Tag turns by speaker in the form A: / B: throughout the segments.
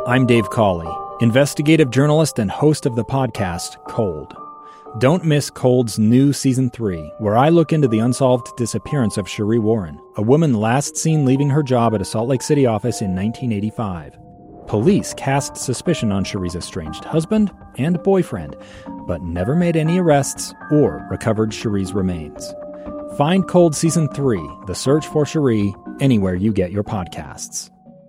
A: I'm Dave Cawley, investigative journalist and host of the podcast Cold. Don't miss Cold's new Season 3, where I look into the unsolved disappearance of Cherie Warren, a woman last seen leaving her job at a Salt Lake City office in 1985. Police cast suspicion on Cherie's estranged husband and boyfriend, but never made any arrests or recovered Cherie's remains. Find Cold Season 3, The Search for Cherie, anywhere you get your podcasts.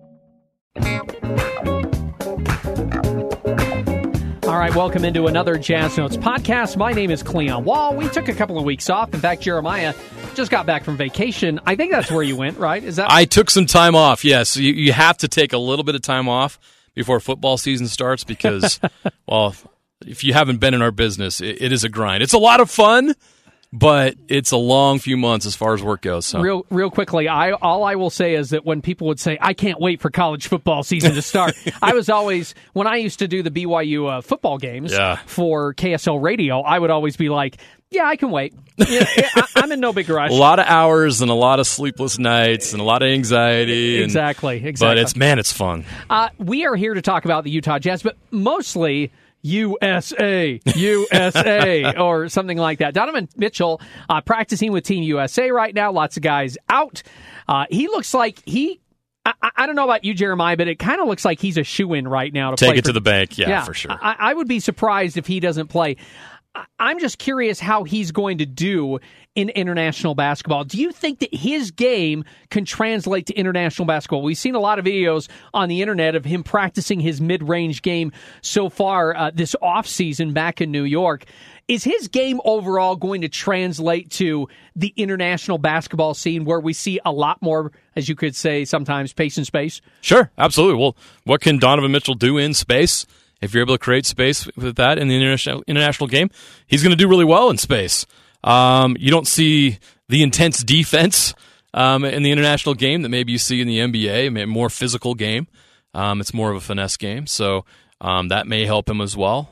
B: All right, welcome into another Jazz Notes podcast. My name is Cleon Wall. We took a couple of weeks off. In fact, Jeremiah just got back from vacation. I think that's where you went, right? Is that?
C: I took some time off, yes. You have to take a little bit of time off before football season starts because, well, if you haven't been in our business, it is a grind. It's a lot of fun, but it's a long few months as far as work goes. So.
B: Real quickly, all I will say is that when people would say, I can't wait for college football season to start, I was always, when I used to do the BYU football games for KSL radio, I would always be like, yeah, I can wait. I'm in no big rush.
C: A lot of hours and a lot of sleepless nights and a lot of anxiety.
B: Exactly.
C: But it's fun.
B: We are here to talk about the Utah Jazz, but mostly USA, or something like that. Donovan Mitchell practicing with Team USA right now. Lots of guys out. He looks like I don't know about you, Jeremiah, but it kind of looks like he's a shoo-in right now to
C: take
B: play
C: it to the bank. Yeah, for sure.
B: I would be surprised if he doesn't play. I'm just curious how he's going to do in international basketball. Do you think that his game can translate to international basketball? We've seen a lot of videos on the internet of him practicing his mid-range game so far this offseason back in New York. Is his game overall going to translate to the international basketball scene where we see a lot more, as you could say, sometimes pace and space?
C: Sure, absolutely. Well, what can Donovan Mitchell do in space? If you're able to create space with that in the international game, he's going to do really well in space. You don't see the intense defense in the international game that maybe you see in the NBA, a more physical game. It's more of a finesse game, so that may help him as well.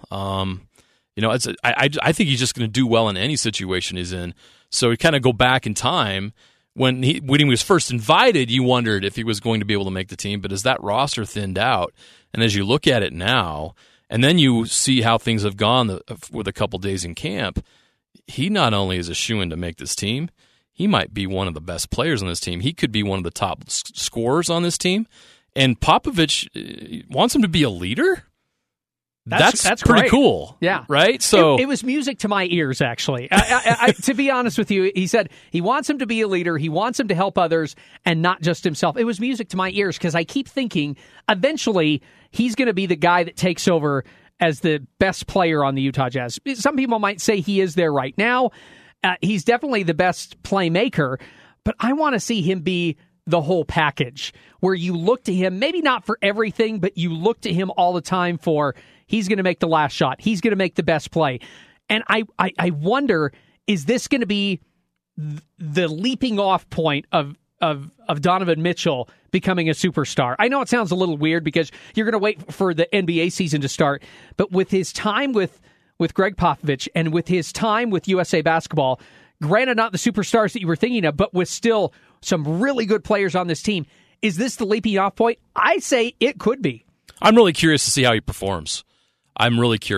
C: I think he's just going to do well in any situation he's in. So we kind of go back in time. When he was first invited, you wondered if he was going to be able to make the team, but as that roster thinned out, and as you look at it now, and then you see how things have gone with a couple days in camp, he not only is a shoo-in to make this team, he might be one of the best players on this team. He could be one of the top scorers on this team, and Popovich wants him to be a leader? That's pretty
B: great.
C: Cool.
B: Yeah.
C: Right? So
B: it was music to my ears, actually. To be honest with you, he said he wants him to be a leader. He wants him to help others and not just himself. It was music to my ears because I keep thinking eventually he's going to be the guy that takes over as the best player on the Utah Jazz. Some people might say he is there right now. He's definitely the best playmaker, but I want to see him be the whole package where you look to him, maybe not for everything, but you look to him all the time for he's going to make the last shot. He's going to make the best play. And I wonder, is this going to be the leaping off point of Donovan Mitchell becoming a superstar? I know it sounds a little weird because you're going to wait for the NBA season to start, but with his time with Greg Popovich and with his time with USA Basketball, granted not the superstars that you were thinking of, but with still some really good players on this team, is this the leaping off point? I say it could be.
C: I'm really curious to see how he performs. And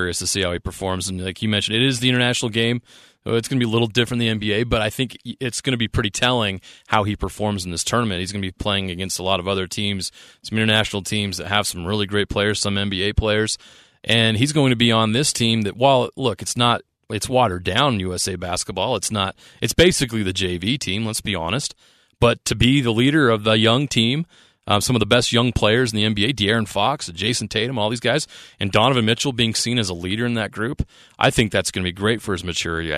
C: like you mentioned, it is the international game. It's going to be a little different than the NBA, but I think it's going to be pretty telling how he performs in this tournament. He's going to be playing against a lot of other teams, some international teams that have some really great players, some NBA players, and he's going to be on this team that, while, look, it's watered down USA Basketball. It's basically the JV team, let's be honest. But to be the leader of the young team, some of the best young players in the NBA, De'Aaron Fox, Jason Tatum, all these guys, and Donovan Mitchell being seen as a leader in that group, I think that's going to be great for his maturity.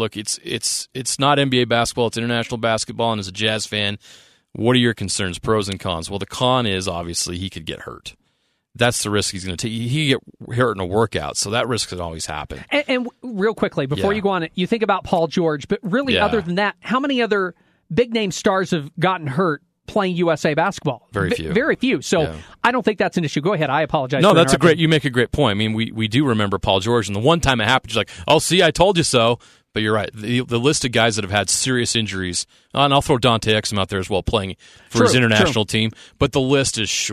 C: It's not NBA basketball, it's international basketball, and as a Jazz fan, what are your concerns, pros and cons? Well, the con is obviously he could get hurt. That's the risk he's going to take. He get hurt in a workout, so that risk could always happen.
B: And real quickly, before you go on it, you think about Paul George, but really other than that, how many other big-name stars have gotten hurt playing USA basketball?
C: Very few.
B: Very few. So I don't think that's an issue. Go ahead. I apologize.
C: No, you make a great point. I mean, we do remember Paul George, and the one time it happened, you're like, oh, see, I told you so. But you're right. The list of guys that have had serious injuries, and I'll throw Dante Exum out there as well, playing for his international team, but the list is short.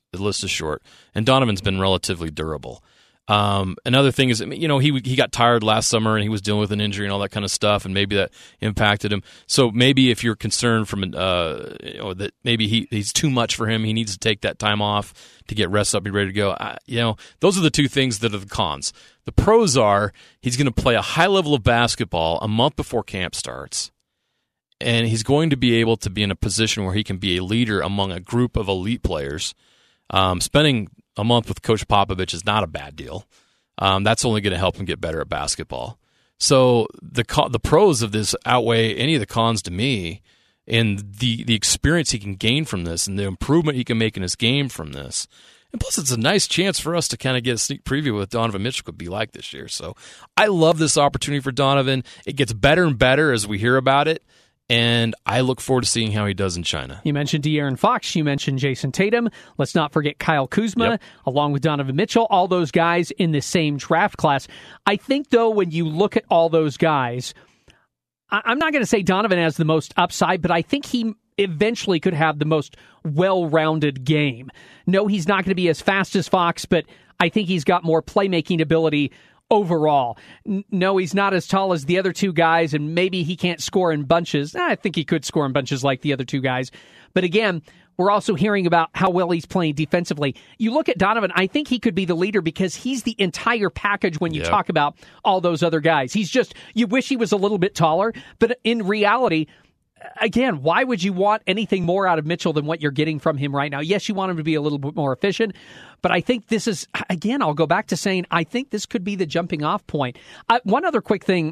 C: The list is short. And Donovan's been relatively durable. Another thing is, he got tired last summer and he was dealing with an injury and all that kind of stuff, and maybe that impacted him. So maybe if you're concerned from that maybe he's too much for him, he needs to take that time off to get rest up, be ready to go. Those are the two things that are the cons. The pros are he's going to play a high level of basketball a month before camp starts, and he's going to be able to be in a position where he can be a leader among a group of elite players. Spending a month with Coach Popovich is not a bad deal. That's only going to help him get better at basketball. So the pros of this outweigh any of the cons to me, and the experience he can gain from this and the improvement he can make in his game from this. And plus, it's a nice chance for us to kind of get a sneak preview of what Donovan Mitchell could be like this year. So I love this opportunity for Donovan. It gets better and better as we hear about it. And I look forward to seeing how he does in China.
B: You mentioned De'Aaron Fox. You mentioned Jason Tatum. Let's not forget Kyle Kuzma, along with Donovan Mitchell, all those guys in the same draft class. I think, though, when you look at all those guys, I'm not going to say Donovan has the most upside, but I think he eventually could have the most well-rounded game. No, he's not going to be as fast as Fox, but I think he's got more playmaking ability overall. No, he's not as tall as the other two guys, and maybe he can't score in bunches. I think he could score in bunches like the other two guys. But again, we're also hearing about how well he's playing defensively. You look at Donovan, I think he could be the leader because he's the entire package when you talk about all those other guys. He's just, you wish he was a little bit taller, but in reality, again, why would you want anything more out of Mitchell than what you're getting from him right now? Yes, you want him to be a little bit more efficient, but I think this is, again, I'll go back to saying, I think this could be the jumping off point. One other quick thing,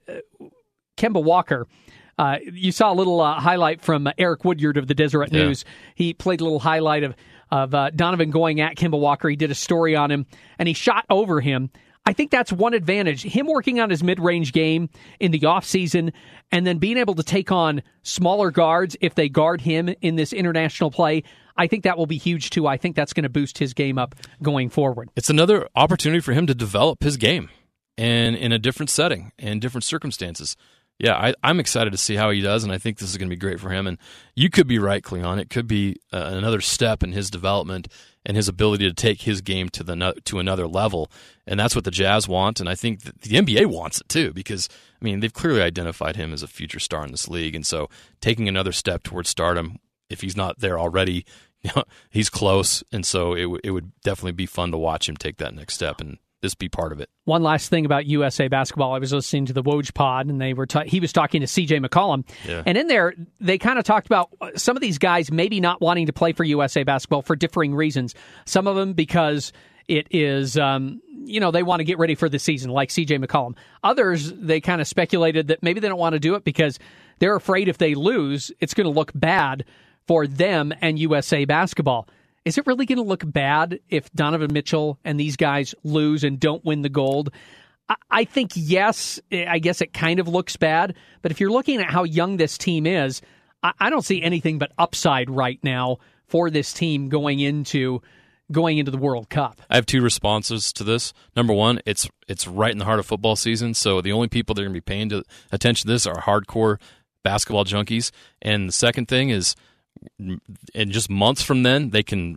B: Kemba Walker, you saw a little highlight from Eric Woodyard of the Deseret News. He played a little highlight of Donovan going at Kemba Walker. He did a story on him, and he shot over him. I think that's one advantage. Him working on his mid-range game in the offseason and then being able to take on smaller guards if they guard him in this international play, I think that will be huge too. I think that's going to boost his game up going forward.
C: It's another opportunity for him to develop his game and in a different setting and different circumstances. Yeah, I'm excited to see how he does, and I think this is going to be great for him. And you could be right, Cleon. It could be another step in his development and his ability to take his game to another level. And that's what the Jazz want, and I think the NBA wants it too, because, I mean, they've clearly identified him as a future star in this league. And so taking another step towards stardom, if he's not there already, he's close. And so it would definitely be fun to watch him take that next step and this be part of it.
B: One last thing about USA basketball. I was listening to the Woj pod, and he was talking to C.J. McCollum. Yeah. And in there, they kind of talked about some of these guys maybe not wanting to play for USA basketball for differing reasons. Some of them because it is, they want to get ready for the season, like C.J. McCollum. Others, they kind of speculated that maybe they don't want to do it because they're afraid if they lose, it's going to look bad for them and USA basketball. Is it really going to look bad if Donovan Mitchell and these guys lose and don't win the gold? I think yes. I guess it kind of looks bad. But if you're looking at how young this team is, I don't see anything but upside right now for this team going into the World Cup.
C: I have two responses to this. Number one, it's right in the heart of football season, so the only people that are going to be paying attention to this are hardcore basketball junkies. And the second thing is, in just months from then, they can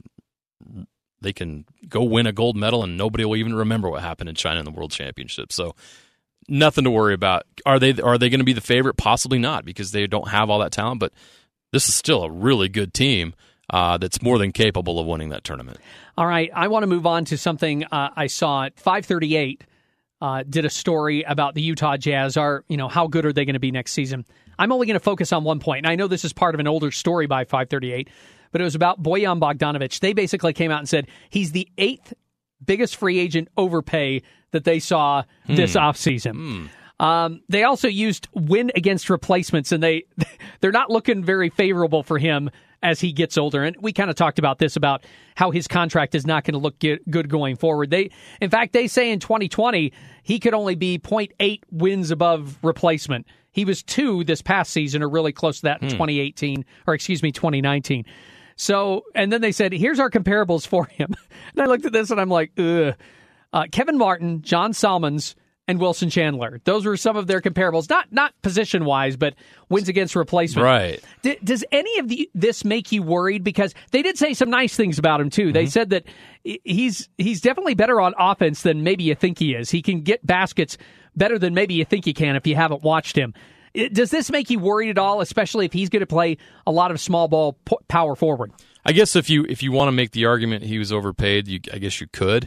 C: go win a gold medal and nobody will even remember what happened in China in the World Championship. So nothing to worry about. Are they going to be the favorite? Possibly not, because they don't have all that talent, but this is still a really good team that's more than capable of winning that tournament.
B: All right, I want to move on to something I saw at 538. Did a story about the Utah Jazz. How good are they going to be next season? I'm only going to focus on one point, and I know this is part of an older story by 538, but it was about Bojan Bogdanovic. They basically came out and said he's the 8th biggest free agent overpay that they saw this offseason. They also used win against replacements, and they're not looking very favorable for him as he gets older. And we kind of talked about this, about how his contract is not going to look good going forward. In fact, they say in 2020, he could only be 0.8 wins above replacement. He was 2 this past season, or really close to that in 2019. So, and then they said, here's our comparables for him. And I looked at this and I'm like, ugh. Kevin Martin, John Salmons, and Wilson Chandler. Those were some of their comparables, not position-wise, but wins against replacement.
C: Right.
B: Does any of this make you worried? Because they did say some nice things about him, too. They said that he's definitely better on offense than maybe you think he is. He can get baskets better than maybe you think he can if you haven't watched him. Does this make you worried at all, especially if he's going to play a lot of small ball power forward?
C: I guess if you want to make the argument he was overpaid, I guess you could.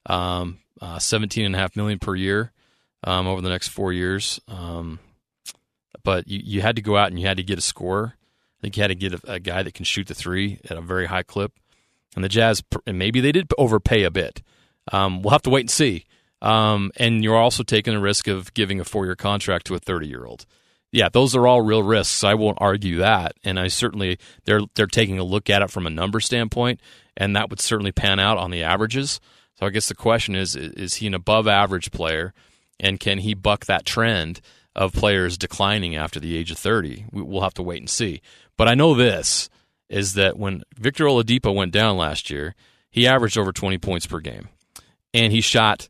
C: $17.5 million per year over the next 4 years. But you had to go out and you had to get a scorer. I think you had to get a guy that can shoot the three at a very high clip. And the Jazz, and maybe they did overpay a bit. We'll have to wait and see. And you're also taking the risk of giving a 4-year contract to a 30-year-old. Yeah, those are all real risks. I won't argue that. And I certainly, they're taking a look at it from a number standpoint, and that would certainly pan out on the averages. So I guess the question is he an above-average player, and can he buck that trend of players declining after the age of 30? We'll have to wait and see. But I know this, is that when Victor Oladipo went down last year, he averaged over 20 points per game. And he shot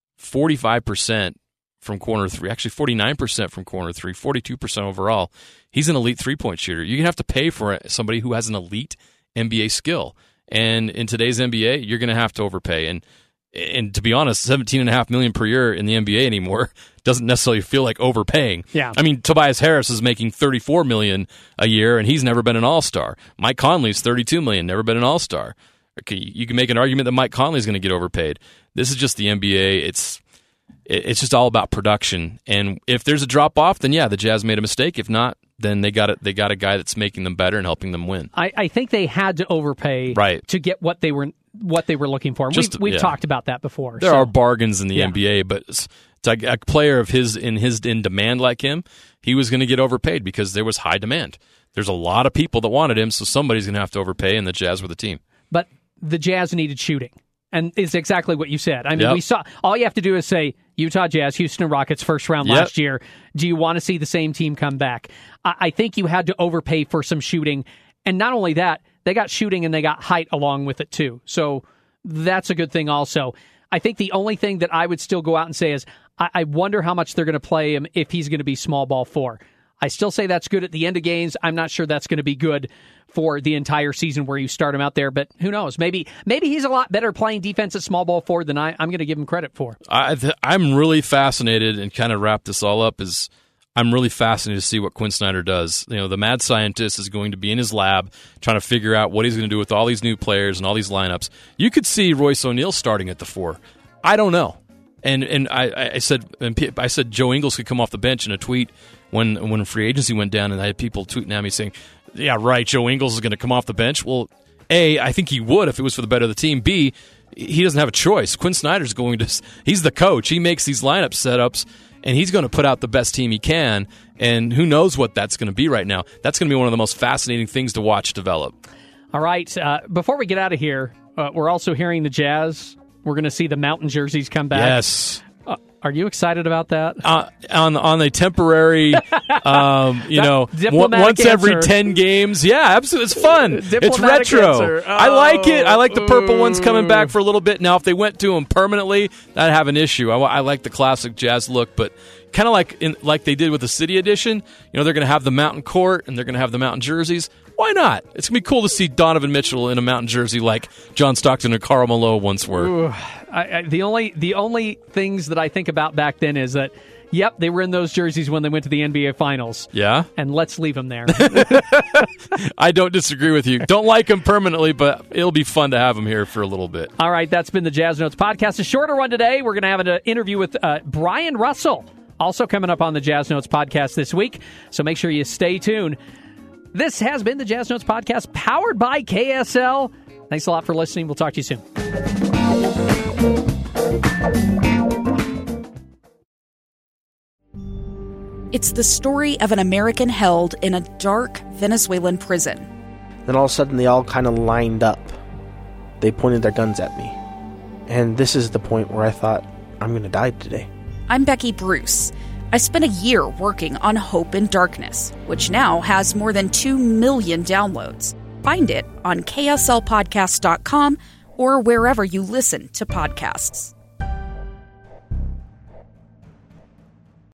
C: 45% from corner three, actually 49% from corner three, 42% overall. He's an elite three-point shooter. You're going to have to pay for somebody who has an elite NBA skill. And in today's NBA, you're going to have to overpay. And to be honest, $17.5 million per year in the NBA anymore doesn't necessarily feel like overpaying.
B: Yeah.
C: I mean, Tobias Harris is making $34 million a year, and he's never been an All-Star. Mike Conley's $32 million, never been an All-Star. Okay, you can make an argument that Mike Conley's going to get overpaid. This is just the NBA. It's just all about production. And if there's a drop off, then yeah, the Jazz made a mistake. If not, then they got a guy that's making them better and helping them win.
B: I think they had to overpay to get what they were looking for. We've talked about that before.
C: There are bargains in the NBA, but it's like a player of in demand like him, he was going to get overpaid because there was high demand. There's a lot of people that wanted him, so somebody's going to have to overpay, and the Jazz were the team.
B: But the Jazz needed shooting. And it's exactly what you said. I mean, we saw, all you have to do is say, Utah Jazz, Houston Rockets, first round last year. Do you want to see the same team come back? I think you had to overpay for some shooting. And not only that, they got shooting and they got height along with it too. So that's a good thing also. I think the only thing that I would still go out and say is, I wonder how much they're going to play him if he's going to be small ball 4. I still say that's good at the end of games. I'm not sure that's going to be good for the entire season where you start him out there, but who knows? Maybe he's a lot better playing defense at small ball 4 than I'm going to give him credit for.
C: I'm really fascinated, and kind of wrap this all up, is I'm really fascinated to see what Quinn Snyder does. You know, the mad scientist is going to be in his lab trying to figure out what he's going to do with all these new players and all these lineups. You could see Royce O'Neal starting at the 4. I don't know. And I said Joe Ingles could come off the bench in a tweet when free agency went down, and I had people tweeting at me saying, yeah, right, Joe Ingles is going to come off the bench. Well, A, I think he would if it was for the better of the team. B, he doesn't have a choice. Quinn Snyder's he's the coach. He makes these lineup setups, and he's going to put out the best team he can, and who knows what that's going to be right now. That's going to be one of the most fascinating things to watch develop.
B: All right, before we get out of here, we're also hearing the Jazz. We're going to see the Mountain jerseys come back.
C: Yes.
B: Are you excited about that?
C: On a temporary, once every 10 games. Yeah, absolutely. It's fun. It's retro. I like it. I like the purple ones coming back for a little bit. Now, if they went to them permanently, I'd have an issue. I like the classic Jazz look, but kind of like they did with the City Edition. You know, they're going to have the Mountain Court and they're going to have the Mountain jerseys. Why not? It's going to be cool to see Donovan Mitchell in a Mountain jersey like John Stockton and Karl Malone once were.
B: Ooh, the only things that I think about back then is that, yep, they were in those jerseys when they went to the NBA Finals.
C: Yeah?
B: And let's leave them there.
C: I don't disagree with you. Don't like them permanently, but it'll be fun to have them here for a little bit.
B: All right, that's been the Jazz Notes podcast. A shorter one today. We're going to have an interview with Brian Russell, also coming up on the Jazz Notes podcast this week. So make sure you stay tuned. This has been the Jazz Notes podcast, powered by KSL. Thanks a lot for listening. We'll talk to you soon.
D: It's the story of an American held in a dark Venezuelan prison.
E: Then all of a sudden, they all kind of lined up. They pointed their guns at me. And this is the point where I thought, I'm going to die today.
D: I'm Becky Bruce. I spent a year working on Hope in Darkness, which now has more than 2 million downloads. Find it on kslpodcast.com or wherever you listen to podcasts.